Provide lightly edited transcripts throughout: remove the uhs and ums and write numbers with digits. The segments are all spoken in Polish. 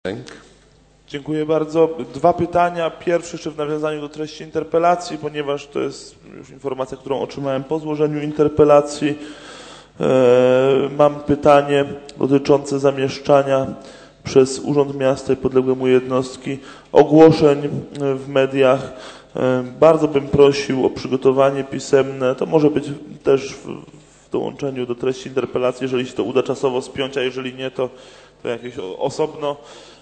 Dziękuję bardzo. Dwa pytania. Pierwsze jeszcze w nawiązaniu do treści interpelacji, ponieważ to jest już informacja, którą otrzymałem po złożeniu interpelacji. Mam pytanie dotyczące zamieszczania przez Urząd Miasta i podległe mu jednostki ogłoszeń w mediach. Bardzo bym prosił o przygotowanie pisemne. To może być też w dołączeniu do treści interpelacji, jeżeli się to uda czasowo spiąć, a jeżeli nie, to jakieś osobno.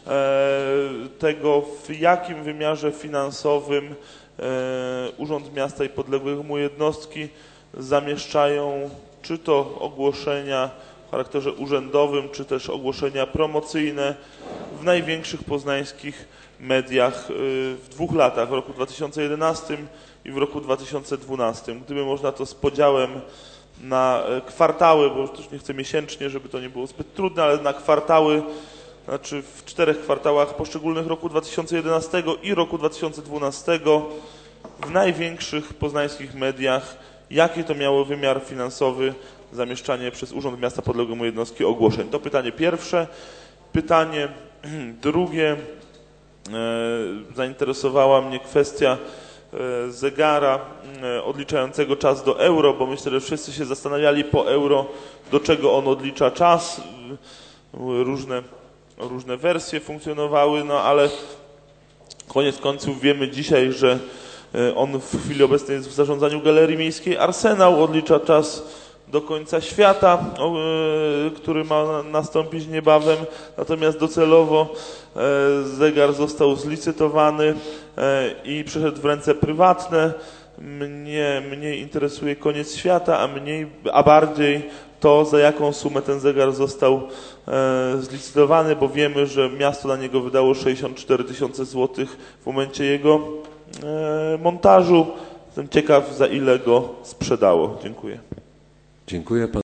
Tego, w jakim wymiarze finansowym Urząd Miasta i podległe mu jednostki zamieszczają czy to ogłoszenia w charakterze urzędowym, czy też ogłoszenia promocyjne w największych poznańskich mediach w 2 latach, w roku 2011 i w roku 2012. Gdyby można to z podziałem na kwartały, bo też nie chcę miesięcznie, żeby to nie było zbyt trudne, ale na kwartały, znaczy w 4 kwartałach poszczególnych roku 2011 i roku 2012 w największych poznańskich mediach, jaki to miało wymiar finansowy zamieszczanie przez Urząd Miasta podległe mu jednostki ogłoszeń. To pytanie pierwsze. Pytanie drugie. Zainteresowała mnie kwestia zegara odliczającego czas do euro, bo myślę, że wszyscy się zastanawiali po euro, do czego on odlicza czas. Były różne wersje funkcjonowały, no ale koniec końców wiemy dzisiaj, że on w chwili obecnej jest w zarządzaniu Galerii Miejskiej Arsenał, odlicza czas do końca świata, który ma nastąpić niebawem, natomiast docelowo zegar został zlicytowany i przeszedł w ręce prywatne. Mnie interesuje koniec świata, a bardziej to, za jaką sumę ten zegar został zlicytowany, bo wiemy, że miasto na niego wydało 64 000 złotych w momencie jego montażu. Jestem ciekaw, za ile go sprzedało. Dziękuję. Dziękuję.